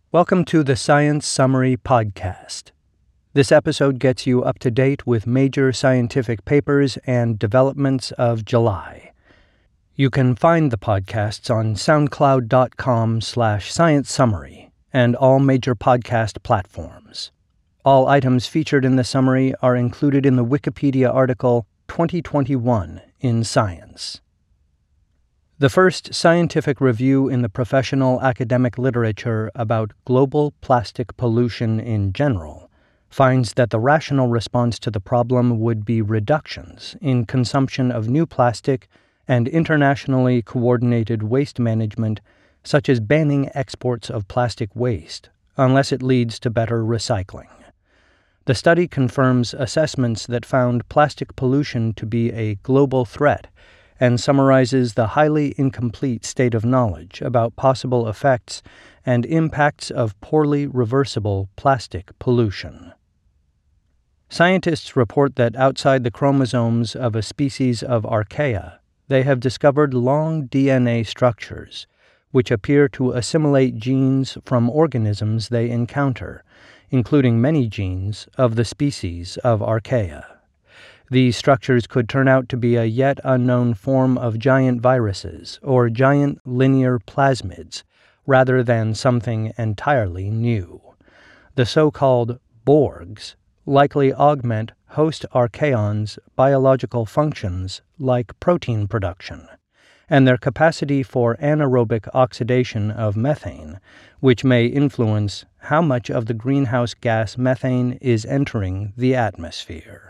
Welcome to the Science Summary Podcast. This episode gets you up to date with major scientific papers and developments of July. You can find the podcasts on soundcloud.com/science summary and all major podcast platforms. All items featured in the summary are included in the Wikipedia article 2021 in Science. The first scientific review in the professional academic literature about global plastic pollution in general finds that the rational response to the problem would be reductions in consumption of new plastic and internationally coordinated waste management, such as banning exports of plastic waste, unless it leads to better recycling. The study confirms assessments that found plastic pollution to be a global threat and summarizes the highly incomplete state of knowledge about possible effects and impacts of poorly reversible plastic pollution. Scientists report that outside the chromosomes of a species of archaea, they have discovered long DNA structures, which appear to assimilate genes from organisms they encounter, including many genes of the species of archaea. These structures could turn out to be a yet unknown form of giant viruses or giant linear plasmids, rather than something entirely new. The so-called Borgs likely augment host archaeons' biological functions like protein production, and their capacity for anaerobic oxidation of methane, which may influence how much of the greenhouse gas methane is entering the atmosphere.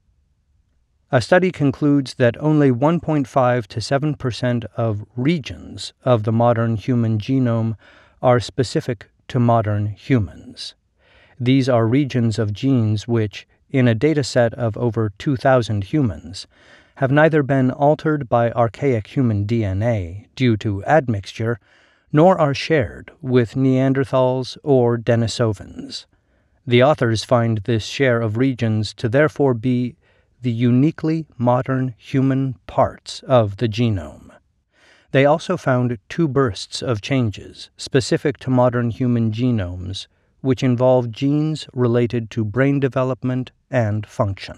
A study concludes that only 1.5 to 7% of regions of the modern human genome are specific to modern humans. These are regions of genes which, in a dataset of over 2,000 humans, have neither been altered by archaic human DNA due to admixture, nor are shared with Neanderthals or Denisovans. The authors find this share of regions to therefore be the uniquely modern human parts of the genome. They also found two bursts of changes specific to modern human genomes, which involve genes related to brain development and function.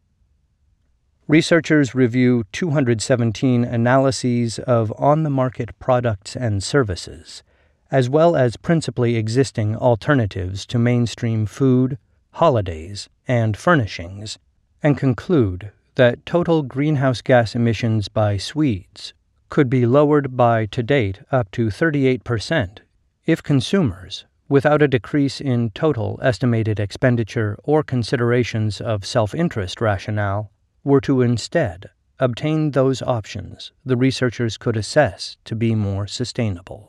Researchers review 217 analyses of on-the-market products and services, as well as principally existing alternatives to mainstream food, holidays, and furnishings, and conclude that total greenhouse gas emissions by Swedes could be lowered by, to date, up to 38% if consumers, without a decrease in total estimated expenditure or considerations of self-interest rationale, were to instead obtain those options the researchers could assess to be more sustainable.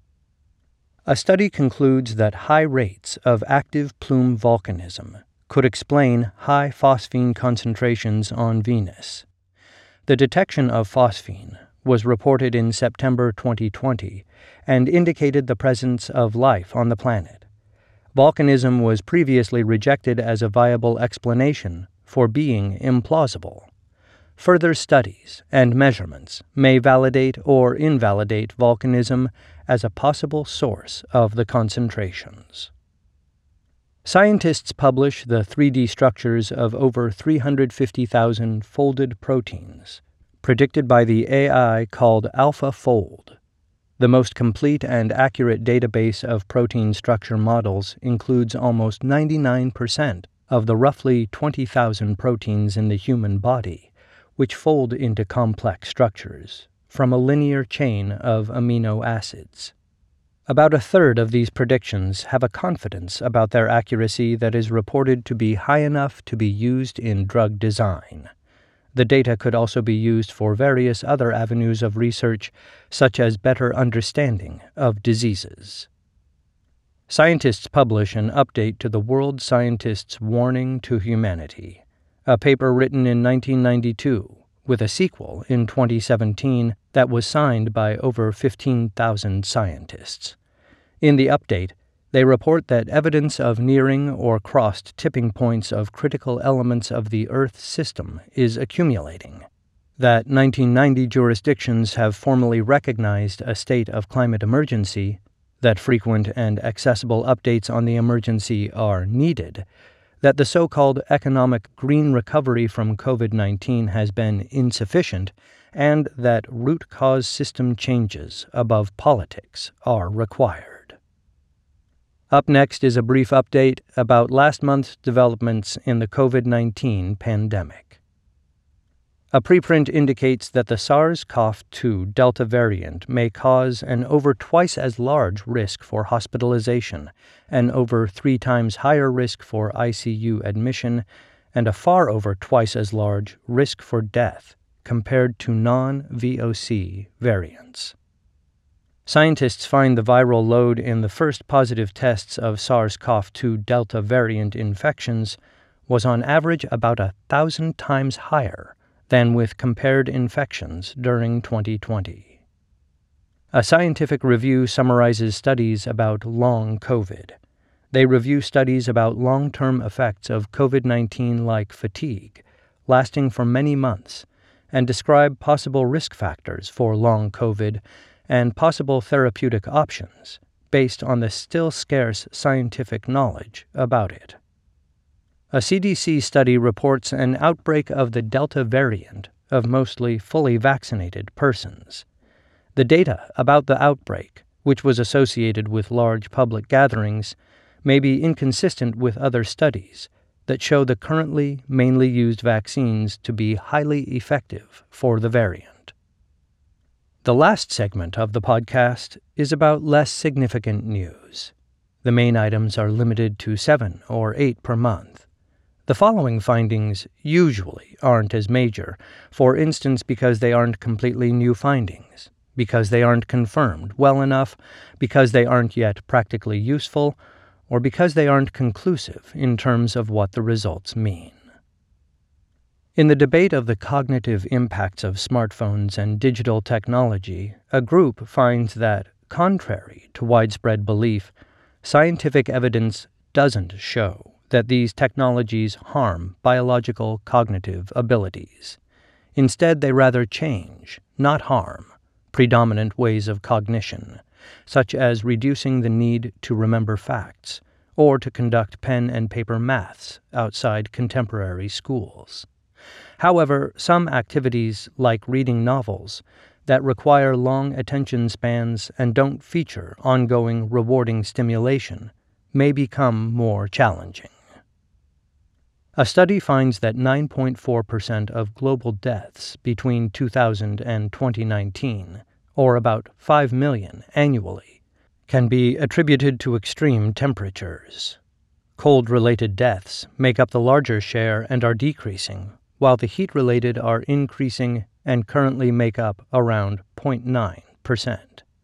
A study concludes that high rates of active plume volcanism could explain high phosphine concentrations on Venus. The detection of phosphine was reported in September 2020 and indicated the presence of life on the planet. Volcanism was previously rejected as a viable explanation for being implausible. Further studies and measurements may validate or invalidate volcanism as a possible source of the concentrations. Scientists publish the 3D structures of over 350,000 folded proteins, predicted by the AI called AlphaFold. The most complete and accurate database of protein structure models includes almost 99% of the roughly 20,000 proteins in the human body, which fold into complex structures from a linear chain of amino acids. About a third of these predictions have a confidence about their accuracy that is reported to be high enough to be used in drug design. The data could also be used for various other avenues of research, such as better understanding of diseases. Scientists publish an update to the World Scientist's Warning to Humanity, a paper written in 1992, with a sequel in 2017 that was signed by over 15,000 scientists. In the update, they report that evidence of nearing or crossed tipping points of critical elements of the Earth system is accumulating, that 1990 jurisdictions have formally recognized a state of climate emergency, that frequent and accessible updates on the emergency are needed, that the so-called economic green recovery from COVID-19 has been insufficient, and that root cause system changes above politics are required. Up next is a brief update about last month's developments in the COVID-19 pandemic. A preprint indicates that the SARS-CoV-2 Delta variant may cause an over twice as large risk for hospitalization, an over 3 times higher risk for ICU admission, and a far over twice as large risk for death compared to non-VOC variants. Scientists find the viral load in the first positive tests of SARS-CoV-2 Delta variant infections was on average about 1,000 times higher than with compared infections during 2020. A scientific review summarizes studies about long COVID. They review studies about long-term effects of COVID-19-like fatigue, lasting for many months, and describe possible risk factors for long COVID and possible therapeutic options based on the still scarce scientific knowledge about it. A CDC study reports an outbreak of the Delta variant of mostly fully vaccinated persons. The data about the outbreak, which was associated with large public gatherings, may be inconsistent with other studies that show the currently mainly used vaccines to be highly effective for the variant. The last segment of the podcast is about less significant news. The main items are limited to 7 or 8 per month. The following findings usually aren't as major, for instance because they aren't completely new findings, because they aren't confirmed well enough, because they aren't yet practically useful, or because they aren't conclusive in terms of what the results mean. In the debate of the cognitive impacts of smartphones and digital technology, a group finds that, contrary to widespread belief, scientific evidence doesn't show that these technologies harm biological cognitive abilities. Instead, they rather change, not harm, predominant ways of cognition, such as reducing the need to remember facts or to conduct pen and paper maths outside contemporary schools. However, some activities, like reading novels, that require long attention spans and don't feature ongoing rewarding stimulation, may become more challenging. A study finds that 9.4% of global deaths between 2000 and 2019, or about 5 million annually, can be attributed to extreme temperatures. Cold-related deaths make up the larger share and are decreasing, while the heat-related are increasing and currently make up around 0.9%.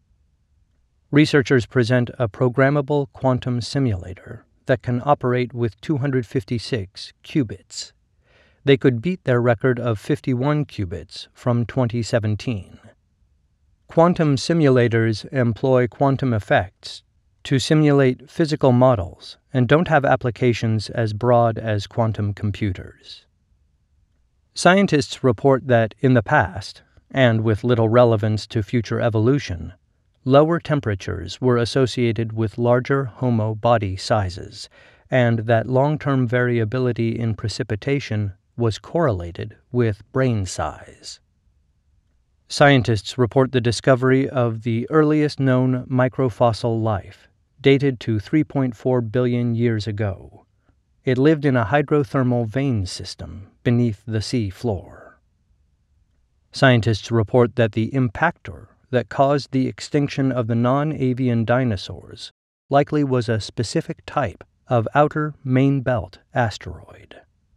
Researchers present a programmable quantum simulator that can operate with 256 qubits. They could beat their record of 51 qubits from 2017. Quantum simulators employ quantum effects to simulate physical models and don't have applications as broad as quantum computers. Scientists report that in the past, and with little relevance to future evolution, lower temperatures were associated with larger Homo body sizes, and that long-term variability in precipitation was correlated with brain size. Scientists report the discovery of the earliest known microfossil life, dated to 3.4 billion years ago. It lived in a hydrothermal vein system beneath the sea floor. Scientists report that the impactor that caused the extinction of the non-avian dinosaurs likely was a specific type of outer main belt asteroid.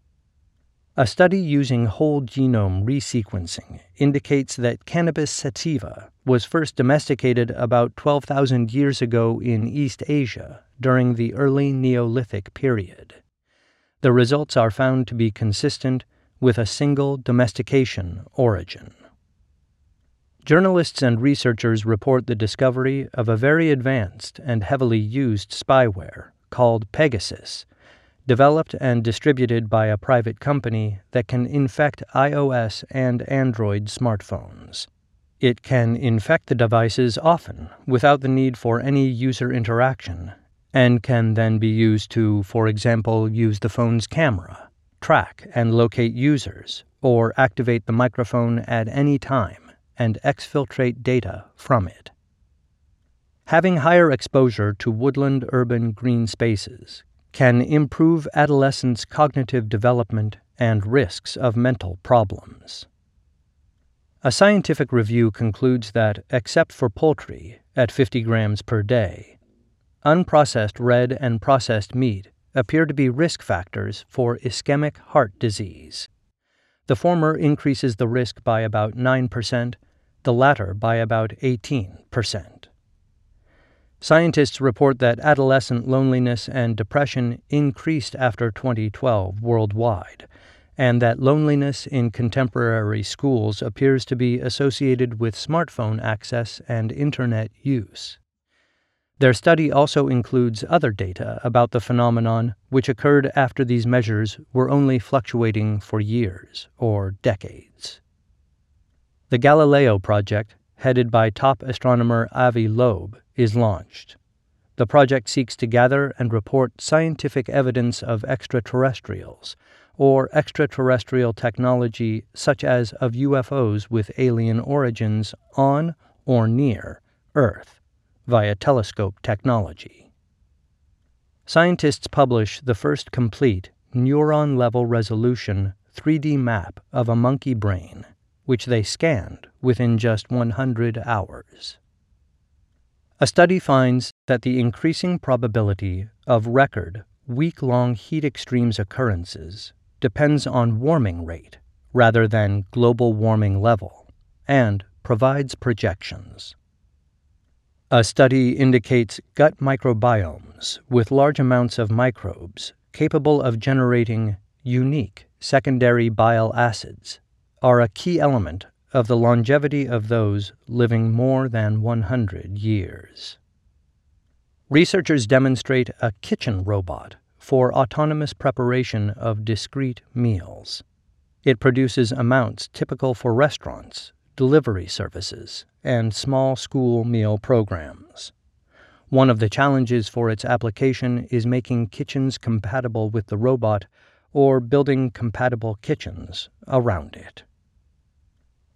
A study using whole genome resequencing indicates that Cannabis sativa was first domesticated about 12,000 years ago in East Asia during the early Neolithic period. The results are found to be consistent with a single domestication origin. Journalists and researchers report the discovery of a very advanced and heavily used spyware called Pegasus, developed and distributed by a private company that can infect iOS and Android smartphones. It can infect the devices often without the need for any user interaction, and can then be used to, for example, use the phone's camera, track and locate users, or activate the microphone at any time and exfiltrate data from it. Having higher exposure to woodland urban green spaces can improve adolescents' cognitive development and risks of mental problems. A scientific review concludes that, except for poultry, at 50 grams per day, unprocessed red and processed meat appear to be risk factors for ischemic heart disease. The former increases the risk by about 9%, the latter by about 18%. Scientists report that adolescent loneliness and depression increased after 2012 worldwide, and that loneliness in contemporary schools appears to be associated with smartphone access and internet use. Their study also includes other data about the phenomenon which occurred after these measures were only fluctuating for years or decades. The Galileo project, headed by top astronomer Avi Loeb, is launched. The project seeks to gather and report scientific evidence of extraterrestrials, or extraterrestrial technology such as of UFOs with alien origins on or near Earth, via telescope technology. Scientists publish the first complete, neuron-level resolution 3D map of a monkey brain, which they scanned within just 100 hours. A study finds that the increasing probability of record week-long heat extremes occurrences depends on warming rate rather than global warming level, and provides projections. A study indicates gut microbiomes with large amounts of microbes capable of generating unique secondary bile acids are a key element of the longevity of those living more than 100 years. Researchers demonstrate a kitchen robot for autonomous preparation of discrete meals. It produces amounts typical for restaurants, delivery services, and small school meal programs. One of the challenges for its application is making kitchens compatible with the robot or building compatible kitchens around it.